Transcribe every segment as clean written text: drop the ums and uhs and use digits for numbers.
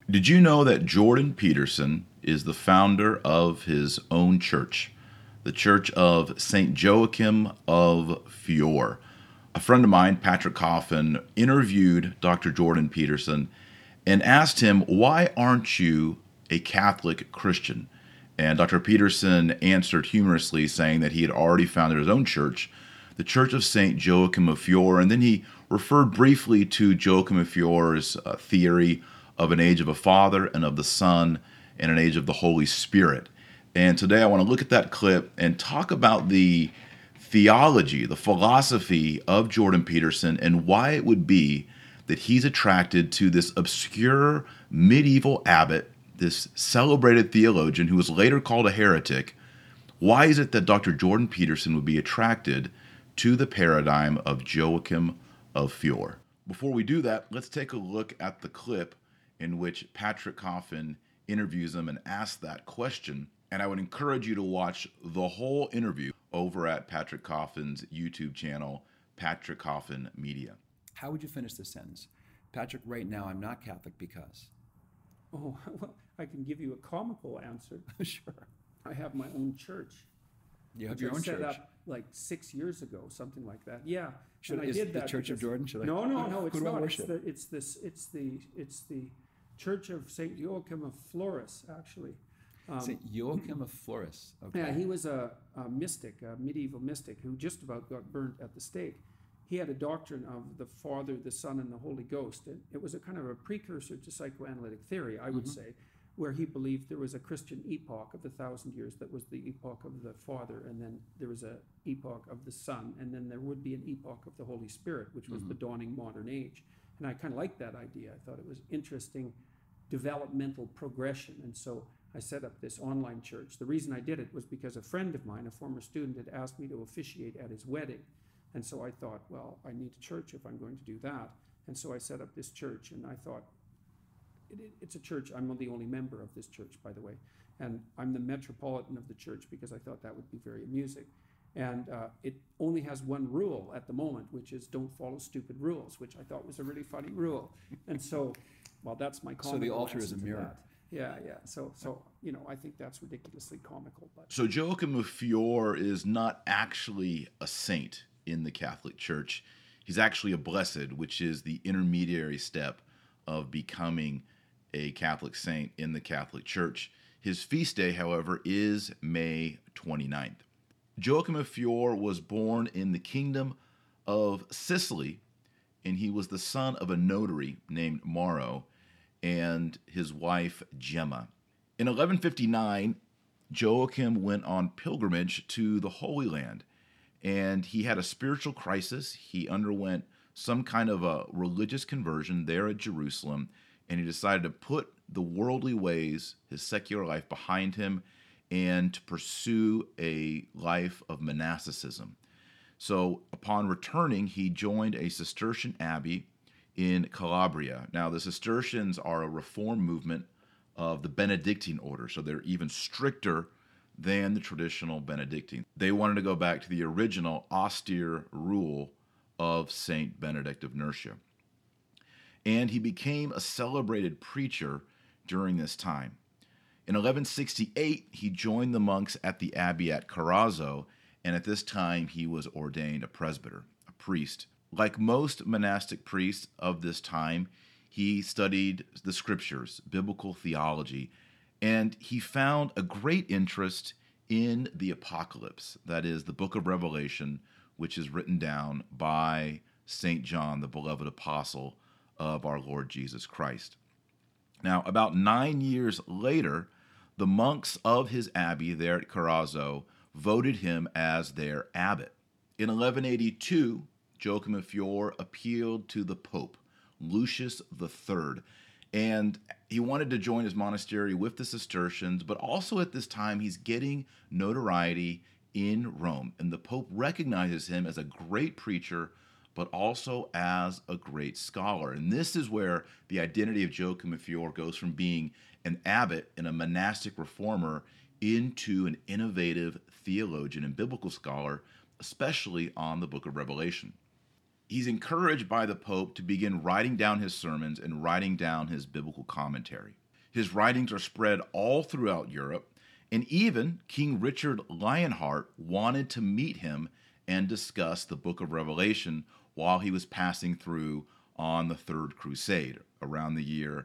Did you know that Jordan Peterson is the founder of his own church, the Church of St. Joachim of Fiore? A friend of mine, Patrick Coffin, interviewed Dr. Jordan Peterson and asked him, "Why aren't you a Catholic Christian?" And Dr. Peterson answered humorously, saying that he had already founded his own church, the Church of St. Joachim of Fiore. And then he referred briefly to Joachim of Fiore's theory of an age of a Father and of the Son and an age of the Holy Spirit. And today I want to look at that clip and talk about the theology, the philosophy of Jordan Peterson and why it would be that he's attracted to this obscure medieval abbot, this celebrated theologian who was later called a heretic. Why is it that Dr. Jordan Peterson would be attracted to the paradigm of Joachim of Fiore? Before we do that, let's take a look at the clip in which Patrick Coffin interviews him and asks that question. And I would encourage you to watch the whole interview over at Patrick Coffin's YouTube channel, Patrick Coffin Media. How would you finish this sentence? Patrick, right now I'm not Catholic because... Oh, well, I can give you a comical answer. Sure. I have my own church. You have which your I own set church? up like 6 years ago, something like that. Yeah. Should, and is I did the that Church of because- Jordan? Should I, No, it's who do I not. worship? It's the Church of St. Joachim of Florus, actually. St. Joachim of Florus. Okay. Yeah, he was a mystic, a medieval mystic who just about got burnt at the stake. He had a doctrine of the Father, the Son, and the Holy Ghost. It was a kind of a precursor to psychoanalytic theory, I would say, where he believed there was a Christian epoch of the 1,000 years that was the epoch of the Father, and then there was a epoch of the Son, and then there would be an epoch of the Holy Spirit, which was the dawning modern age. And I kind of liked that idea. I thought it was interesting developmental progression, and so I set up this online church. The reason I did it was because a friend of mine, a former student, had asked me to officiate at his wedding. And so I thought, well, I need a church if I'm going to do that. And so I set up this church, and I thought, it's a church. I'm the only member of this church, by the way. And I'm the metropolitan of the church because I thought that would be very amusing. And it only has one rule at the moment, which is don't follow stupid rules, which I thought was a really funny rule. And so, well, that's my comical So the altar is a answer to mirror. that. Yeah. So I think that's ridiculously comical. But So Joachim of Fiore is not actually a saint in the Catholic Church. He's actually a blessed, which is the intermediary step of becoming a Catholic saint in the Catholic Church. His feast day, however, is May 29th. Joachim of Fiore was born in the Kingdom of Sicily, and he was the son of a notary named Mauro and his wife Gemma. In 1159, Joachim went on pilgrimage to the Holy Land, and he had a spiritual crisis. He underwent some kind of a religious conversion there at Jerusalem, and he decided to put the worldly ways, his secular life, behind him and to pursue a life of monasticism. So upon returning, he joined a Cistercian abbey in Calabria. Now, the Cistercians are a reform movement of the Benedictine order, so they're even stricter than the traditional Benedictine. They wanted to go back to the original austere rule of Saint Benedict of Nursia. And he became a celebrated preacher during this time. In 1168, he joined the monks at the abbey at Corazzo, and at this time he was ordained a presbyter, a priest. Like most monastic priests of this time, he studied the scriptures, biblical theology, and he found a great interest in the Apocalypse, that is, the book of Revelation, which is written down by St. John, the beloved apostle of our Lord Jesus Christ. Now, about 9 years later, the monks of his abbey there at Corazzo voted him as their abbot. In 1182, Joachim of Fiore appealed to the Pope, Lucius III, and he wanted to join his monastery with the Cistercians, but also at this time he's getting notoriety in Rome, and the Pope recognizes him as a great preacher, but also as a great scholar. And this is where the identity of Joachim of Fiore goes from being an abbot and a monastic reformer into an innovative theologian and biblical scholar, especially on the book of Revelation. he's encouraged by the Pope to begin writing down his sermons and writing down his biblical commentary. His writings are spread all throughout Europe, and even King Richard Lionheart wanted to meet him and discuss the book of Revelation while he was passing through on the Third Crusade around the year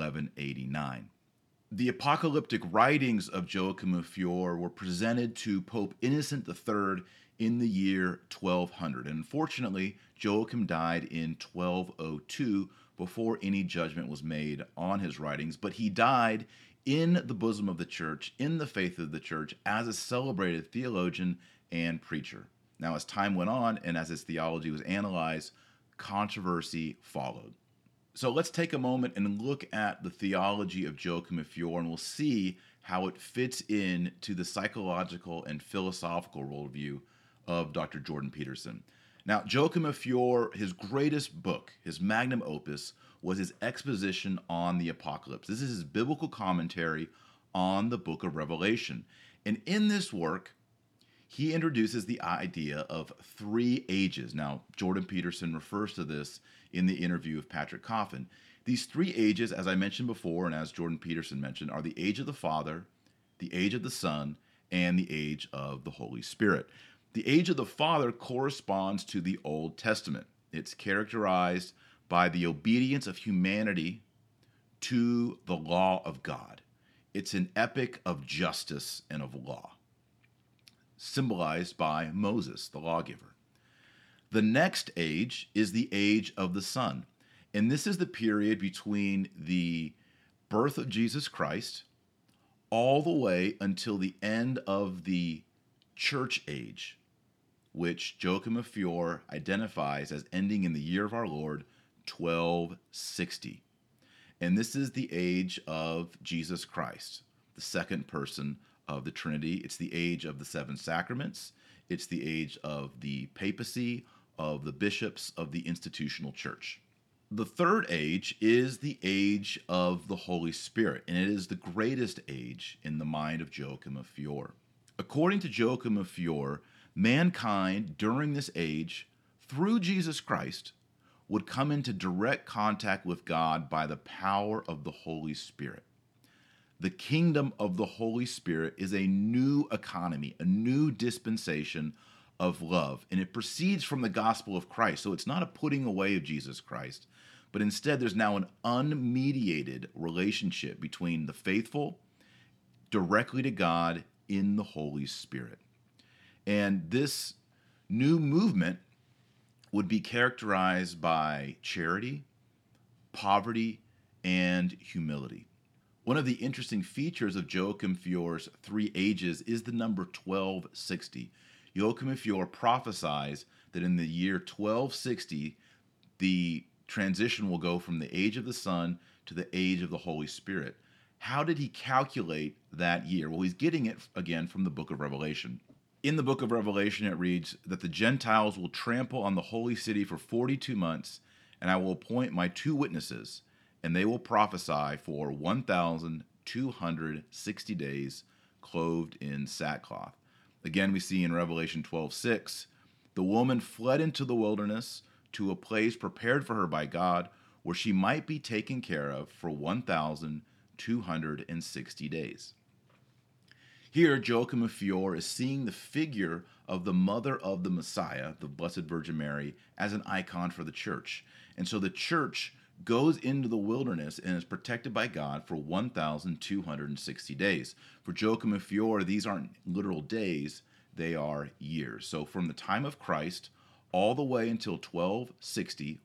1189. The apocalyptic writings of Joachim of Fiore were presented to Pope Innocent III in the year 1200. And unfortunately, Joachim died in 1202 before any judgment was made on his writings, but he died in the bosom of the church, in the faith of the church, as a celebrated theologian and preacher. Now, as time went on and as his theology was analyzed, controversy followed. So let's take a moment and look at the theology of Joachim of Fiore, and we'll see how it fits in to the psychological and philosophical worldview of Dr. Jordan Peterson. Now, Joachim of Fiore, his greatest book, his magnum opus, was his exposition on the apocalypse. This is his biblical commentary on the book of Revelation. And in this work, he introduces the idea of 3 ages. Now, Jordan Peterson refers to this in the interview with Patrick Coffin. These 3 ages, as I mentioned before, and as Jordan Peterson mentioned, are the age of the Father, the age of the Son, and the age of the Holy Spirit. The age of the Father corresponds to the Old Testament. It's characterized by the obedience of humanity to the law of God. It's an epic of justice and of law, symbolized by Moses, the lawgiver. The next age is the age of the Son, and this is the period between the birth of Jesus Christ all the way until the end of the church age, which Joachim of Fiore identifies as ending in the year of our Lord, 1260. And this is the age of Jesus Christ, the second person of the Trinity. It's the age of the 7 sacraments. It's the age of the papacy, of the bishops, of the institutional church. The third age is the age of the Holy Spirit, and it is the greatest age in the mind of Joachim of Fiore. According to Joachim of Fiore, mankind during this age, through Jesus Christ, would come into direct contact with God by the power of the Holy Spirit. The kingdom of the Holy Spirit is a new economy, a new dispensation of love, and it proceeds from the gospel of Christ. So it's not a putting away of Jesus Christ, but instead there's now an unmediated relationship between the faithful directly to God in the Holy Spirit. And this new movement would be characterized by charity, poverty, and humility. One of the interesting features of Joachim Fiore's 3 ages is the number 1260. Joachim of Fiore prophesies that in the year 1260, the transition will go from the age of the Son to the age of the Holy Spirit. How did he calculate that year? Well, he's getting it again from the book of Revelation. In the book of Revelation, it reads that the Gentiles will trample on the holy city for 42 months, and I will appoint my 2 witnesses, and they will prophesy for 1,260 days, clothed in sackcloth. Again, we see in Revelation 12:6, the woman fled into the wilderness to a place prepared for her by God, where she might be taken care of for 1,260 days. Here, Joachim of Fiore is seeing the figure of the mother of the Messiah, the Blessed Virgin Mary, as an icon for the church. And so the church goes into the wilderness and is protected by God for 1,260 days. For Joachim of Fiore, these aren't literal days, they are years. So from the time of Christ all the way until 1260,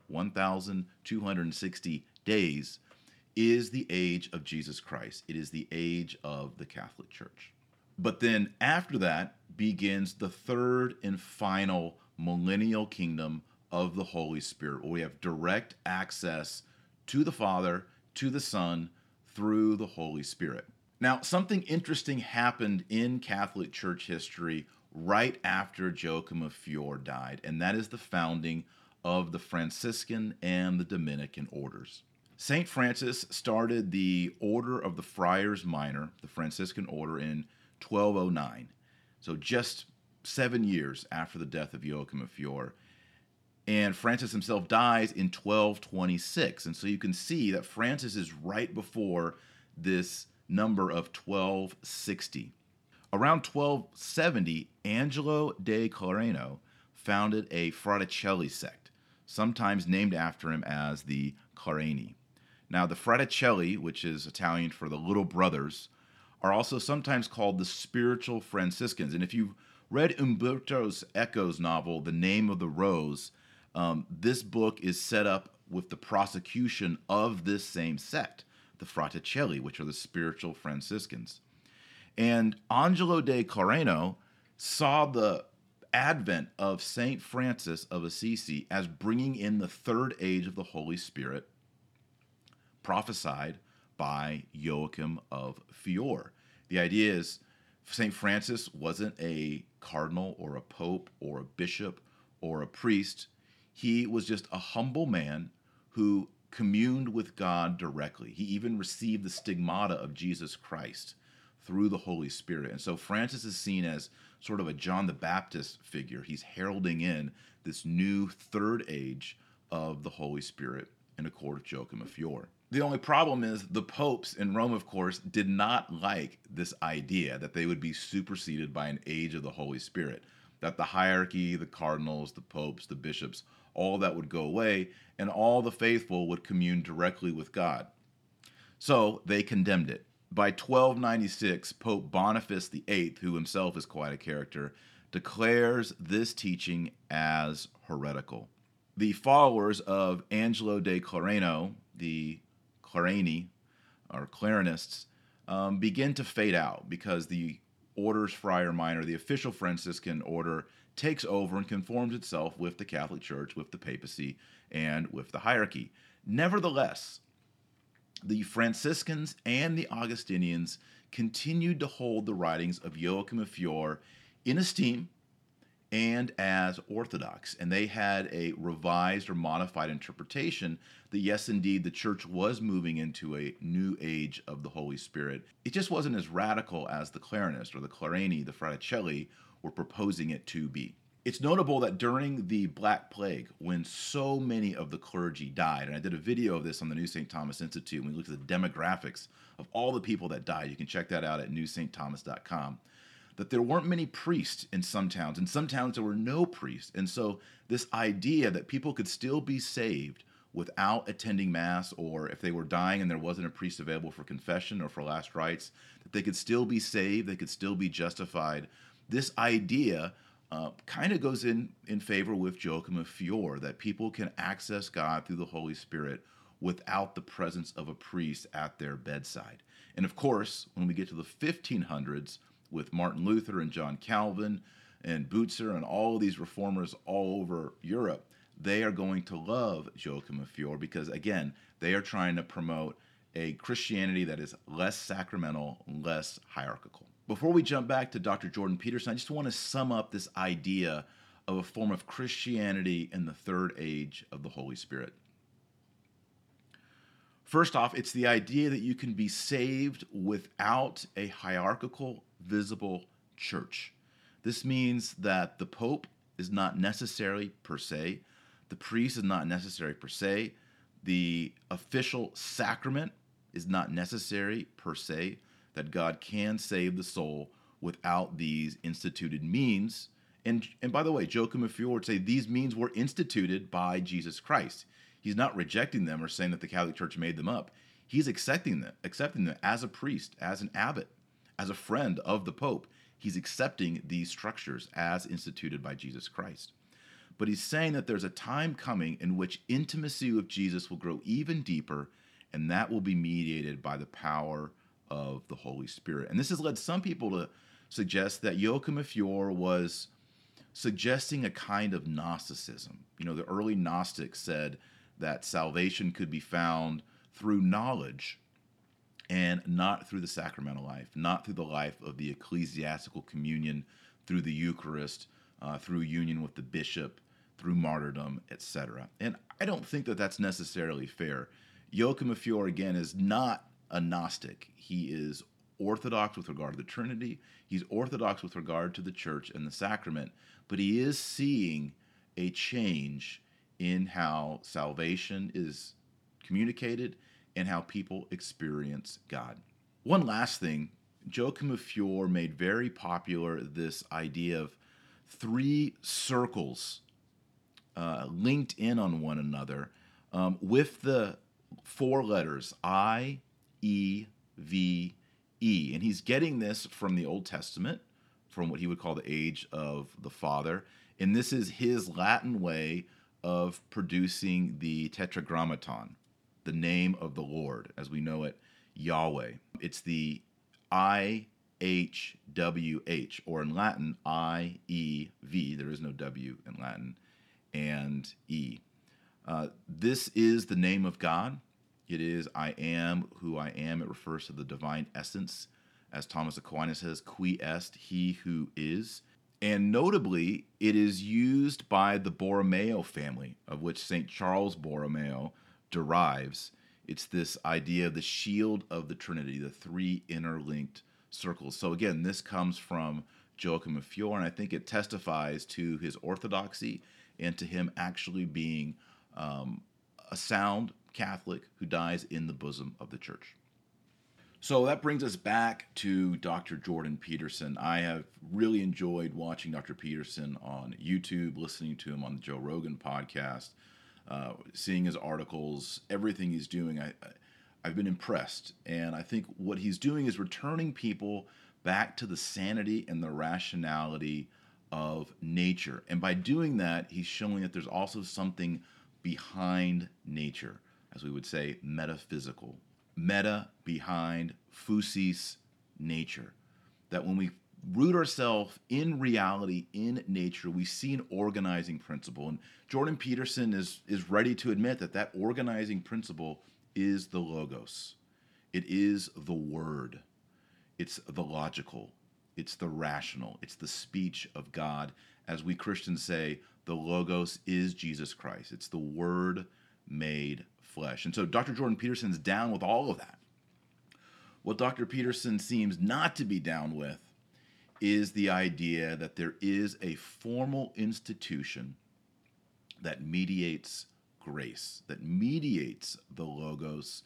1,260 days, is the age of Jesus Christ. It is the age of the Catholic Church. But then after that begins the third and final millennial kingdom of the Holy Spirit, where we have direct access to the Father, to the Son, through the Holy Spirit. Now, something interesting happened in Catholic Church history right after Joachim of Fiore died, and that is the founding of the Franciscan and the Dominican orders. St. Francis started the Order of the Friars Minor, the Franciscan order, in 1209, so just 7 years after the death of Joachim of Fiore. And Francis himself dies in 1226. And so you can see that Francis is right before this number of 1260. Around 1270, Angelo de Clareno founded a Fraticelli sect, sometimes named after him as the Clareni. Now, the Fraticelli, which is Italian for the little brothers, are also sometimes called the spiritual Franciscans. And if you've read Umberto Eco's novel, The Name of the Rose, this book is set up with the prosecution of this same sect, the Fraticelli, which are the spiritual Franciscans. And Angelo de Clareno saw the advent of St. Francis of Assisi as bringing in the third age of the Holy Spirit, prophesied by Joachim of Fiore. The idea is St. Francis wasn't a cardinal or a pope or a bishop or a priest. He was just a humble man who communed with God directly. He even received the stigmata of Jesus Christ through the Holy Spirit. And so Francis is seen as sort of a John the Baptist figure. He's heralding in this new third age of the Holy Spirit in accord with Joachim of Fiore. The only problem is the popes in Rome, of course, did not like this idea that they would be superseded by an age of the Holy Spirit, that the hierarchy, the cardinals, the popes, the bishops, all that would go away, and all the faithful would commune directly with God. So they condemned it. By 1296, Pope Boniface VIII, who himself is quite a character, declares this teaching as heretical. The followers of Angelo de Clareno, the Clareni, or Clarenists, begin to fade out because the Orders Friar Minor, the official Franciscan order, takes over and conforms itself with the Catholic Church, with the papacy, and with the hierarchy. Nevertheless, the Franciscans and the Augustinians continued to hold the writings of Joachim of Fiore in esteem and as orthodox. And they had a revised or modified interpretation that, yes, indeed, the church was moving into a new age of the Holy Spirit. It just wasn't as radical as the Clarenists or the Clareni, the Fraticelli, were proposing it to be. It's notable that during the Black Plague, when so many of the clergy died, and I did a video of this on the New St. Thomas Institute, when we looked at the demographics of all the people that died, you can check that out at newstthomas.com, that there weren't many priests in some towns. In some towns, there were no priests. And so this idea that people could still be saved without attending Mass, or if they were dying and there wasn't a priest available for confession or for last rites, that they could still be saved, they could still be justified. This idea kind of goes in favor with Joachim of Fiore, that people can access God through the Holy Spirit without the presence of a priest at their bedside. And of course, when we get to the 1500s, with Martin Luther and John Calvin and Butzer and all of these reformers all over Europe, they are going to love Joachim of Fiore because, again, they are trying to promote a Christianity that is less sacramental, less hierarchical. Before we jump back to Dr. Jordan Peterson, I just want to sum up this idea of a form of Christianity in the third age of the Holy Spirit. First off, it's the idea that you can be saved without a hierarchical, visible church. This means that the Pope is not necessary per se, the priest is not necessary per se, the official sacrament is not necessary per se, that God can save the soul without these instituted means. And by the way, Joachim of Fiore would say these means were instituted by Jesus Christ. He's not rejecting them or saying that the Catholic Church made them up. He's accepting them as a priest, as an abbot, as a friend of the Pope. He's accepting these structures as instituted by Jesus Christ. But he's saying that there's a time coming in which intimacy with Jesus will grow even deeper, and that will be mediated by the power of the Holy Spirit. And this has led some people to suggest that Joachim of Fiore was suggesting a kind of Gnosticism. You know, the early Gnostics said that salvation could be found through knowledge and not through the sacramental life, not through the life of the ecclesiastical communion, through the Eucharist, through union with the bishop, through martyrdom, etc. And I don't think that that's necessarily fair. Joachim of Fiore, again, is not a Gnostic. He is orthodox with regard to the Trinity. He's orthodox with regard to the church and the sacrament, but he is seeing a change in how salvation is communicated and how people experience God. One last thing, Joachim of Fiore made very popular this idea of three circles linked in on one another with the four letters I, E, V, E. And he's getting this from the Old Testament, from what he would call the age of the Father. And this is his Latin way of producing the Tetragrammaton, the name of the Lord, as we know it, Yahweh. It's the IHWH, or in Latin, IEV. There is no W in Latin, and E. This is the name of God. It is I am who I am. It refers to the divine essence. As Thomas Aquinas says, qui est, he who is. And notably, it is used by the Borromeo family, of which St. Charles Borromeo derives. It's this idea of the shield of the Trinity, the three interlinked circles. So again, this comes from Joachim of Fiore, and I think it testifies to his orthodoxy and to him actually being a sound Catholic who dies in the bosom of the church. So that brings us back to Dr. Jordan Peterson. I have really enjoyed watching Dr. Peterson on YouTube, listening to him on the Joe Rogan podcast, seeing his articles, everything he's doing. I've been impressed. And I think what he's doing is returning people back to the sanity and the rationality of nature. And by doing that, he's showing that there's also something behind nature, as we would say, metaphysical. Meta, behind, physis, nature. That when we root ourselves in reality, in nature, we see an organizing principle. And Jordan Peterson is ready to admit that that organizing principle is the Logos. It is the Word. It's the logical. It's the rational. It's the speech of God. As we Christians say, the Logos is Jesus Christ. It's the Word made flesh. And so Dr. Jordan Peterson's down with all of that. What Dr. Peterson seems not to be down with is the idea that there is a formal institution that mediates grace, that mediates the Logos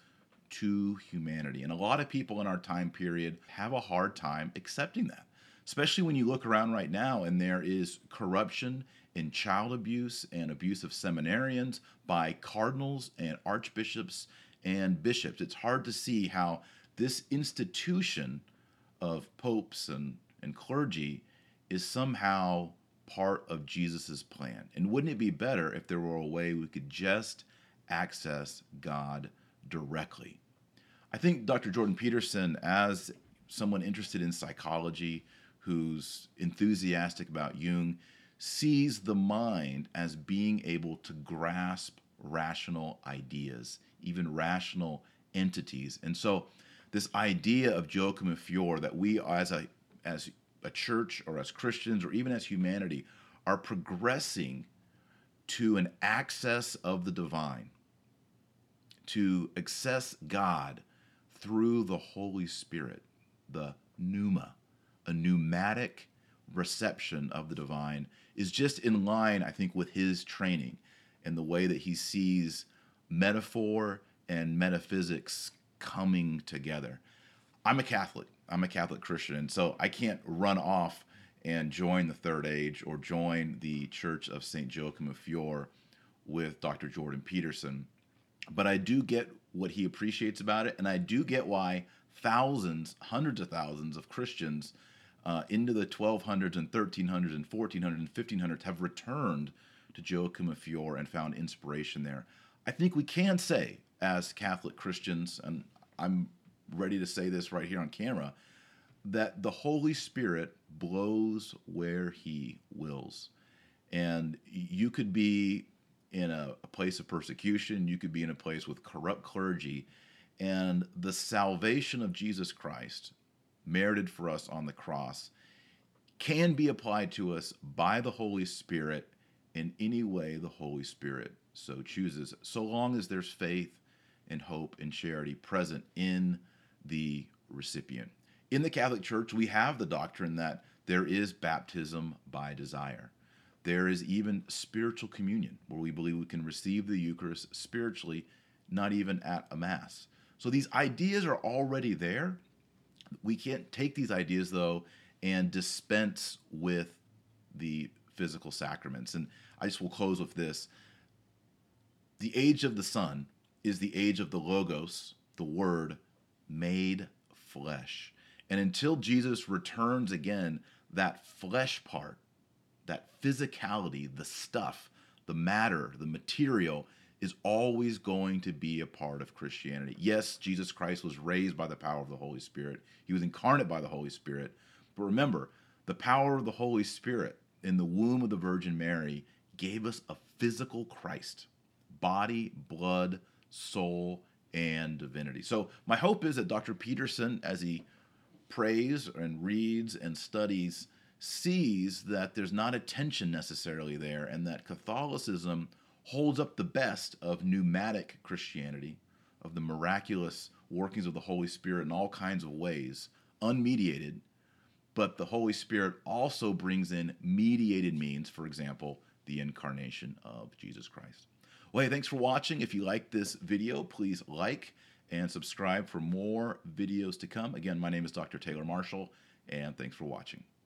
to humanity. And a lot of people in our time period have a hard time accepting that, especially when you look around right now and there is corruption and child abuse and abuse of seminarians by cardinals and archbishops and bishops. It's hard to see how this institution of popes and clergy is somehow part of Jesus's plan. And wouldn't it be better if there were a way we could just access God directly? I think Dr. Jordan Peterson, as someone interested in psychology, who's enthusiastic about Jung, sees the mind as being able to grasp rational ideas, even rational entities. And so this idea of Joachim of Fiore that we as a church or as Christians or even as humanity are progressing to an access of the divine, to access God through the Holy Spirit, the pneuma, a pneumatic reception of the divine, is just in line, I think, with his training and the way that he sees metaphor and metaphysics coming together. I'm a Catholic Christian, and so I can't run off and join the Third Age or join the Church of St. Joachim of Fiore with Dr. Jordan Peterson. But I do get what he appreciates about it, and I do get why thousands, hundreds of thousands of Christians into the 1200s and 1300s and 1400s and 1500s have returned to Joachim of Fiore and found inspiration there. I think we can say, as Catholic Christians, and I'm ready to say this right here on camera, that the Holy Spirit blows where he wills. And you could be in a place of persecution, you could be in a place with corrupt clergy, and the salvation of Jesus Christ, merited for us on the cross, can be applied to us by the Holy Spirit in any way the Holy Spirit so chooses, so long as there's faith and hope and charity present in the recipient. In the Catholic Church, we have the doctrine that there is baptism by desire, There is even spiritual communion, where we believe we can receive the Eucharist spiritually, not even at a Mass. So these ideas are already there. We can't take these ideas, though, and dispense with the physical sacraments. And I just will close with this. The age of the Son is the age of the Logos, the Word, made flesh. And until Jesus returns again, that flesh part, that physicality, the stuff, the matter, the material, is always going to be a part of Christianity. Yes, Jesus Christ was raised by the power of the Holy Spirit. He was incarnate by the Holy Spirit. But remember, the power of the Holy Spirit in the womb of the Virgin Mary gave us a physical Christ, body, blood, soul, and divinity. So my hope is that Dr. Peterson, as he prays and reads and studies, sees that there's not a tension necessarily there, and that Catholicism holds up the best of pneumatic Christianity, of the miraculous workings of the Holy Spirit in all kinds of ways, unmediated, but the Holy Spirit also brings in mediated means, for example, the incarnation of Jesus Christ. Well, hey, thanks for watching. If you like this video, please like and subscribe for more videos to come. Again, my name is Dr. Taylor Marshall, and thanks for watching.